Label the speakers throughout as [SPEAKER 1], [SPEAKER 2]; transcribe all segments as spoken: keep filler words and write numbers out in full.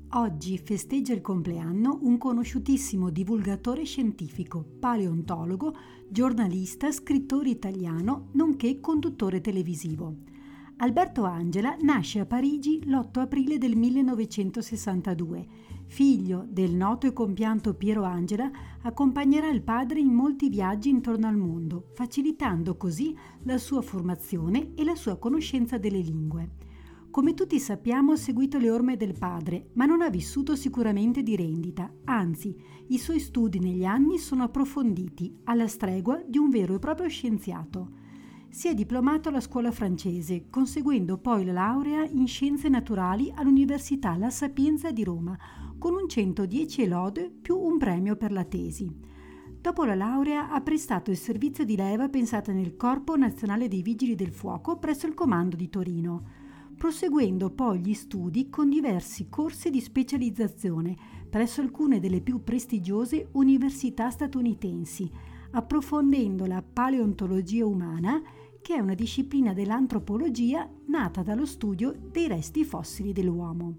[SPEAKER 1] Oggi festeggia il compleanno un conosciutissimo divulgatore scientifico, paleontologo, giornalista, scrittore italiano, nonché conduttore televisivo. Alberto Angela nasce a Parigi l'otto aprile del millenovecentosessantadue. Figlio del noto e compianto Piero Angela, accompagnerà il padre in molti viaggi intorno al mondo, facilitando così la sua formazione e la sua conoscenza delle lingue. Come tutti sappiamo, ha seguito le orme del padre, ma non ha vissuto sicuramente di rendita, anzi, i suoi studi negli anni sono approfonditi, alla stregua di un vero e proprio scienziato. Si è diplomato alla scuola francese, conseguendo poi la laurea in scienze naturali all'Università La Sapienza di Roma, con un centodieci e lode più un premio per la tesi. Dopo la laurea ha prestato il servizio di leva pensato nel Corpo Nazionale dei Vigili del Fuoco presso il Comando di Torino, proseguendo poi gli studi con diversi corsi di specializzazione presso alcune delle più prestigiose università statunitensi, approfondendo la paleontologia umana, che è una disciplina dell'antropologia nata dallo studio dei resti fossili dell'uomo.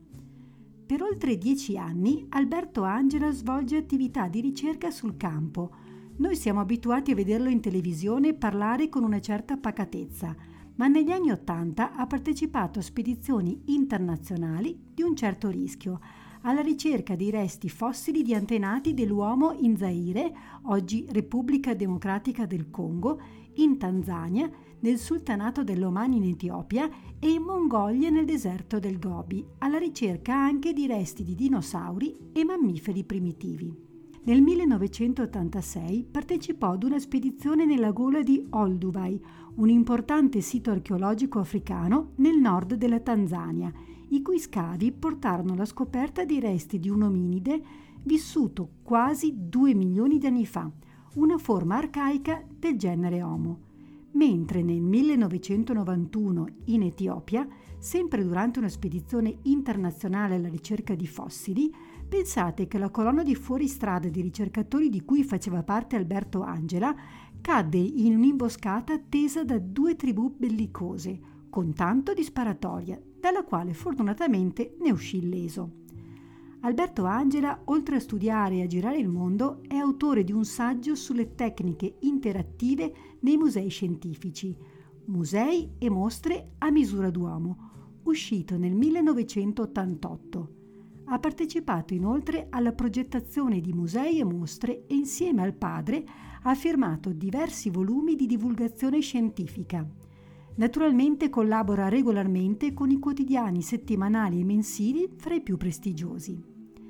[SPEAKER 1] Per oltre dieci anni Alberto Angela svolge attività di ricerca sul campo. Noi siamo abituati a vederlo in televisione parlare con una certa pacatezza, ma negli anni Ottanta ha partecipato a spedizioni internazionali di un certo rischio, alla ricerca dei resti fossili di antenati dell'uomo in Zaire, oggi Repubblica Democratica del Congo, in Tanzania, nel Sultanato dell'Oman in Etiopia e in Mongolia nel deserto del Gobi, alla ricerca anche di resti di dinosauri e mammiferi primitivi. Nel millenovecentottantasei partecipò ad una spedizione nella gola di Olduvai, un importante sito archeologico africano nel nord della Tanzania, i cui scavi portarono alla scoperta dei resti di un ominide vissuto quasi due milioni di anni fa, una forma arcaica del genere Homo. Mentre nel millenovecentonovantuno in Etiopia, sempre durante una spedizione internazionale alla ricerca di fossili, pensate che la colonna di fuoristrada di ricercatori di cui faceva parte Alberto Angela cadde in un'imboscata tesa da due tribù bellicose, con tanto di sparatoria, dalla quale fortunatamente ne uscì illeso. Alberto Angela, oltre a studiare e a girare il mondo, è autore di un saggio sulle tecniche interattive nei musei scientifici, Musei e mostre a misura d'uomo, uscito nel millenovecentottantotto. Ha partecipato inoltre alla progettazione di musei e mostre e insieme al padre ha firmato diversi volumi di divulgazione scientifica. Naturalmente collabora regolarmente con i quotidiani settimanali e mensili fra i più prestigiosi.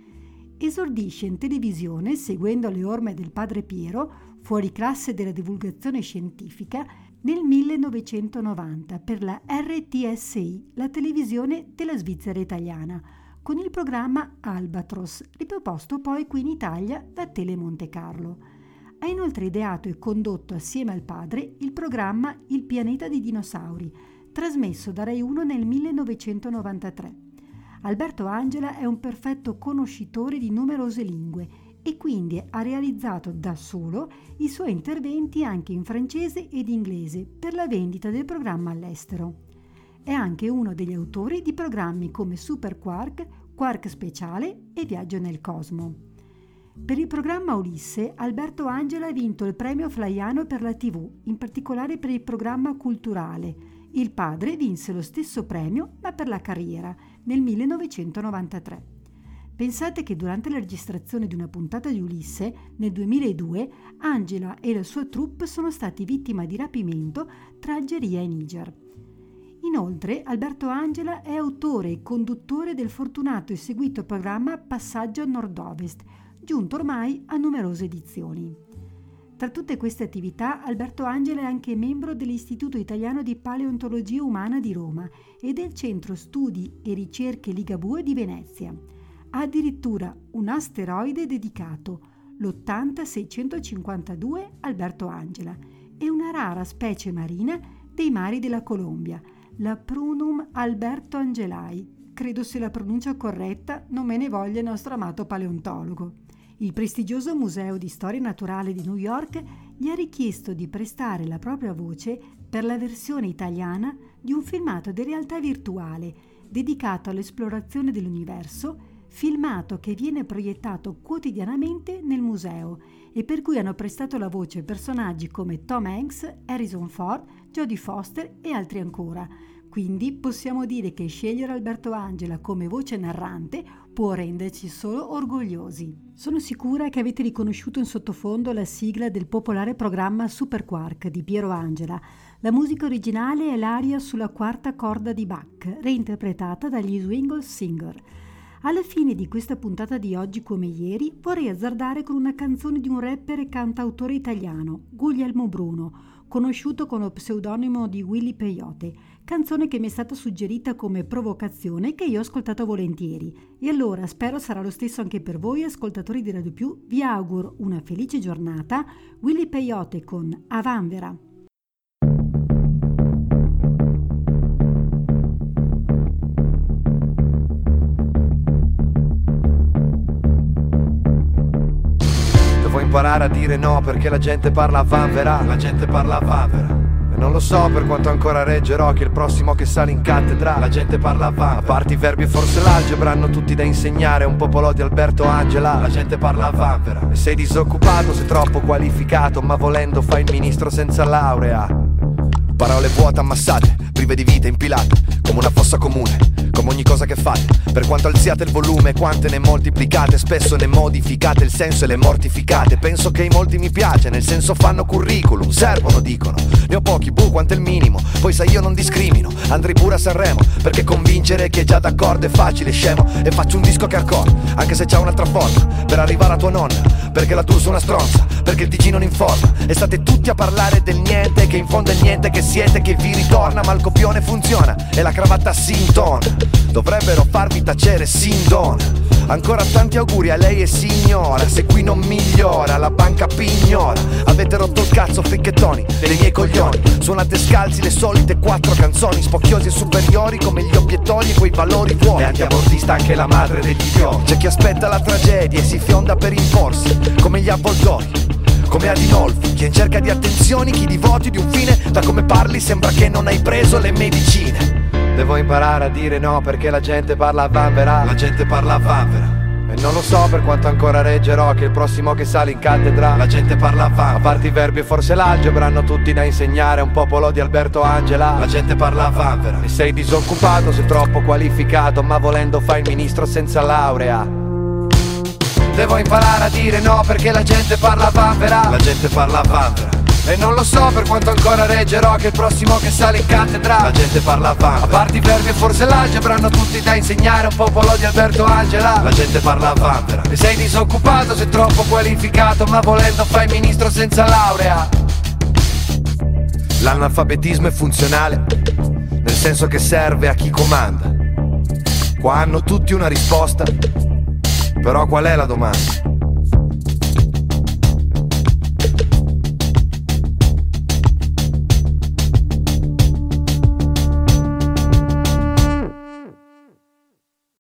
[SPEAKER 1] Esordisce in televisione, seguendo le orme del padre Piero, fuori classe della divulgazione scientifica, nel millenovecentonovanta per la R T S I, la televisione della Svizzera italiana, con il programma Albatros, riproposto poi qui in Italia da Tele Monte Carlo. Ha inoltre ideato e condotto assieme al padre il programma Il pianeta dei dinosauri, trasmesso da Rai uno nel millenovecentonovantatré. Alberto Angela è un perfetto conoscitore di numerose lingue e quindi ha realizzato da solo i suoi interventi anche in francese ed inglese per la vendita del programma all'estero. È anche uno degli autori di programmi come Super Quark, Quark Speciale e Viaggio nel Cosmo. Per il programma Ulisse, Alberto Angela ha vinto il premio Flaiano per la tivù, in particolare per il programma culturale. Il padre vinse lo stesso premio, ma per la carriera, nel millenovecentonovantatré. Pensate che durante la registrazione di una puntata di Ulisse, nel duemiladue, Angela e la sua troupe sono stati vittima di rapimento tra Algeria e Niger. Inoltre, Alberto Angela è autore e conduttore del fortunato e seguito programma Passaggio a Nord-Ovest, giunto ormai a numerose edizioni. Tra tutte queste attività, Alberto Angela è anche membro dell'Istituto Italiano di Paleontologia Umana di Roma e del Centro Studi e Ricerche Ligabue di Venezia. Ha addirittura un asteroide dedicato, l'ottanta seicentocinquantadue Alberto Angela, e una rara specie marina dei mari della Colombia, la Prunum albertoangelai. Credo sia la pronuncia corretta, non me ne voglia il nostro amato paleontologo. Il prestigioso Museo di Storia Naturale di New York gli ha richiesto di prestare la propria voce per la versione italiana di un filmato di realtà virtuale dedicato all'esplorazione dell'universo, filmato che viene proiettato quotidianamente nel museo e per cui hanno prestato la voce personaggi come Tom Hanks, Harrison Ford, Jodie Foster e altri ancora. Quindi possiamo dire che scegliere Alberto Angela come voce narrante può renderci solo orgogliosi. Sono sicura che avete riconosciuto in sottofondo la sigla del popolare programma Super Quark di Piero Angela. La musica originale è l'aria sulla quarta corda di Bach, reinterpretata dagli Swingle Singer. Alla fine di questa puntata di Oggi come ieri vorrei azzardare con una canzone di un rapper e cantautore italiano, Guglielmo Bruno, conosciuto con lo pseudonimo di Willy Peyote, canzone che mi è stata suggerita come provocazione che io ho ascoltato volentieri. E allora spero sarà lo stesso anche per voi ascoltatori di Radio Più. Vi auguro una felice giornata. Willy Peyote con Avanvera.
[SPEAKER 2] Devo imparare a dire no perché la gente parla a vanvera. La gente parla a vanvera. E non lo so per quanto ancora reggerò che il prossimo che sale in cattedra. La gente parla a vanvera. A parte i verbi e forse l'algebra hanno tutti da insegnare. Un popolo di Alberto Angela. La gente parla a vanvera. E sei disoccupato, sei troppo qualificato, ma volendo fai il ministro senza laurea. Parole vuote ammassate, prive di vita impilate, come una fossa comune, come ogni cosa che fate. Per quanto alziate il volume, quante ne moltiplicate, spesso ne modificate il senso e le mortificate. Penso che ai molti mi piace, nel senso fanno curriculum, servono dicono. Ne ho pochi, buh, quanto è il minimo. Poi sai io non discrimino, andrei pure a Sanremo, perché convincere chi è già d'accordo è facile, scemo. E faccio un disco che hardcore, anche se c'ha un'altra forma, per arrivare a tua nonna, perché la Tours è una stronza, perché il T G non informa. E state tutti a parlare del niente, che in fondo è niente che siete, che vi ritorna, ma il copione funziona e la cravatta si intona. Dovrebbero farvi tacere Sindona. Ancora tanti auguri a lei e signora. Se qui non migliora, la banca pignora. Avete rotto il cazzo fricchettoni dei miei coglioni. Suonate scalzi le solite quattro canzoni, spocchiosi e superiori come gli obiettori e quei valori vuoti. E antiabortista anche la madre degli idioti. C'è chi aspetta la tragedia e si fionda per imporsi, come gli avvoltoi, come Adinolfi, chi è in cerca di attenzioni, chi di voti di un fine. Da come parli sembra che non hai preso le medicine. Devo imparare a dire no perché la gente parla a vanvera. La gente parla a vanvera. E non lo so per quanto ancora reggerò che il prossimo che sale in cattedra. La gente parla a vanvera. A parte i verbi e forse l'algebra hanno tutti da insegnare. Un popolo di Alberto Angela. La gente parla a vanvera. E sei disoccupato, sei troppo qualificato, ma volendo fai il ministro senza laurea. Devo imparare a dire no perché la gente parla a vanvera. La gente parla a vanvera. E non lo so per quanto ancora reggerò che il prossimo che sale in cattedra. La gente parla a vanvera. A parte i verbi e forse l'algebra hanno tutti da insegnare. Un popolo di Alberto Angela. La gente parla a vanvera. E sei disoccupato, sei troppo qualificato, ma volendo fai il ministro senza laurea. L'analfabetismo è funzionale, nel senso che serve a chi comanda. Qua hanno tutti una risposta, però qual è la domanda?